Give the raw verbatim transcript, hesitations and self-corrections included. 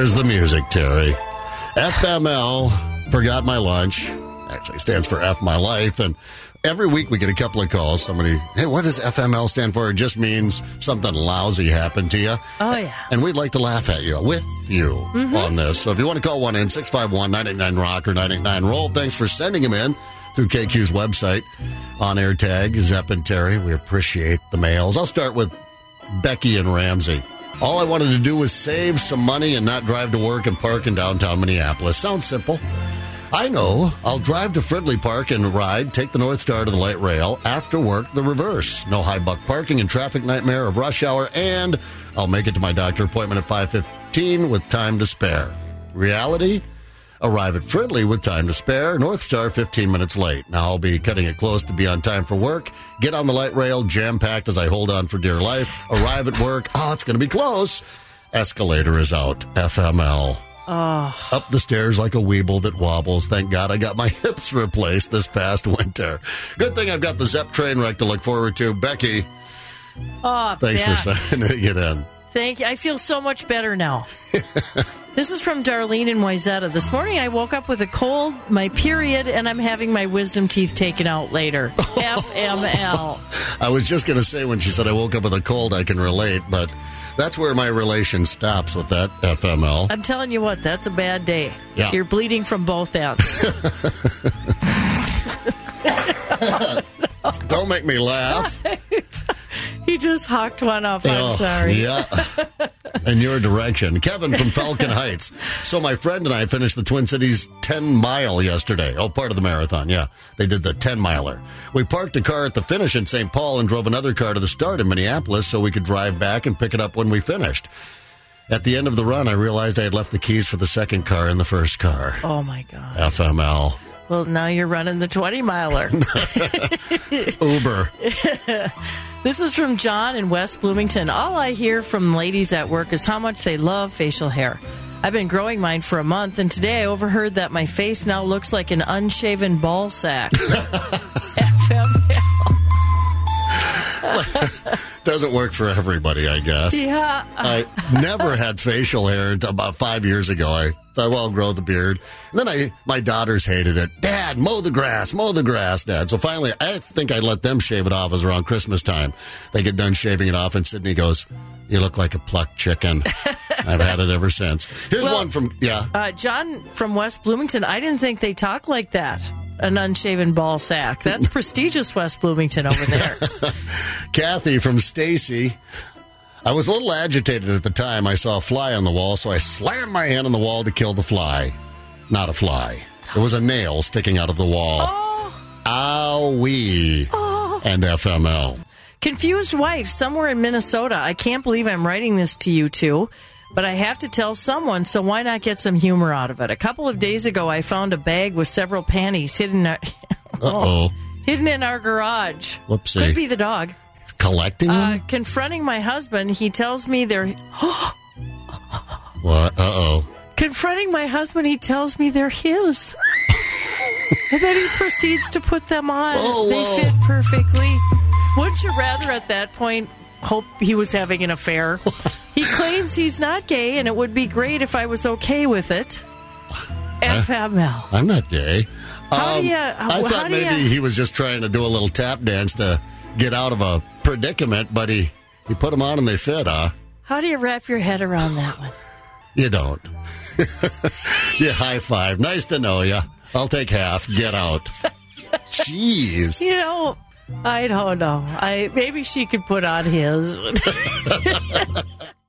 There's the music, Terry. F M L, forgot my lunch. Actually stands for F my life. And every week we get a couple of calls. Somebody, hey, what does F M L stand for? It just means something lousy happened to you. Oh, yeah. And we'd like to laugh at you, with you, mm-hmm. on this. So if you want to call one in, six five one, nine eight nine, rock or nine eight nine, roll. Thanks for sending them in through K Q's website. On air tag, Zepp and Terry. We appreciate the mails. I'll start with Becky and Ramsey. All I wanted to do was save some money and not drive to work and park in downtown Minneapolis. Sounds simple. I know. I'll drive to Fridley Park and ride, take the North Star to the light rail. After work, the reverse. No high buck parking and traffic nightmare of rush hour, and I'll make it to my doctor appointment at five fifteen with time to spare. Reality? Arrive at Fridley with time to spare. North Star fifteen minutes late. Now I'll be cutting it close to be on time for work. Get on the light rail, jam-packed as I hold on for dear life. Arrive at work. Oh, it's going to be close. Escalator is out. F M L. Oh. Up the stairs like a weeble that wobbles. Thank God I got my hips replaced this past winter. Good thing I've got the Zepp train wreck to look forward to. Becky, oh, thanks yeah. for sending it in. Thank you. I feel so much better now. This is from Darlene in Wayzata. This morning I woke up with a cold, my period, and I'm having my wisdom teeth taken out later. F M L. I was just going to say when she said I woke up with a cold, I can relate, but that's where my relation stops with that F M L. I'm telling you what, that's a bad day. Yeah. You're bleeding from both ends. Don't make me laugh. He just hawked one up. I'm oh, sorry. Yeah. In your direction. Kevin from Falcon Heights. So my friend and I finished the Twin Cities ten mile yesterday. Oh, part of the marathon, yeah. They did the ten miler. We parked a car at the finish in Saint Paul and drove another car to the start in Minneapolis so we could drive back and pick it up when we finished. At the end of the run, I realized I had left the keys for the second car in the first car. Oh, my God. F M L. Well, now you're running the twenty miler. Uber. This is from John in West Bloomington. All I hear from ladies at work is how much they love facial hair. I've been growing mine for a month, and today I overheard that my face now looks like an unshaven ball sack. F M L. Doesn't work for everybody, I guess. Yeah. I never had facial hair until about five years ago. I thought, well, I'll grow the beard. And then I, my daughters hated it. Dad, mow the grass, mow the grass, Dad. So finally, I think I let them shave it off. It was around Christmas time. They get done shaving it off, and Sydney goes, you look like a plucked chicken. I've had it ever since. Here's well, one from, yeah. Uh, John from West Bloomington, I didn't think they talk like that. An unshaven ball sack. That's prestigious West Bloomington over there. Kathy from Stacy. I was a little agitated at the time. I saw a fly on the wall, so I slammed my hand on the wall to kill the fly. Not a fly. It was a nail sticking out of the wall. Oh. Owie. Oh. And F M L. Confused wife somewhere in Minnesota. I can't believe I'm writing this to you two, but I have to tell someone, so why not get some humor out of it? A couple of days ago, I found a bag with several panties hidden, our, Uh-oh. hidden in our garage. Whoopsie. Could be the dog. Collecting Uh, them? confronting my husband, he tells me they're... What? Uh-oh. Confronting my husband, he tells me they're his. And then he proceeds to put them on. Whoa, they whoa. fit perfectly. Wouldn't you rather at that point hope he was having an affair? He claims he's not gay, and it would be great if I was okay with it. F M L. I'm not gay. How Um, do you... I how thought do maybe you, he was just trying to do a little tap dance to get out of a predicament, but he, he put them on and they fit, huh? How do you wrap your head around that one? You don't. You high five. Nice to know you. I'll take half. Get out. Jeez. You know, I don't know. I maybe she could put on his.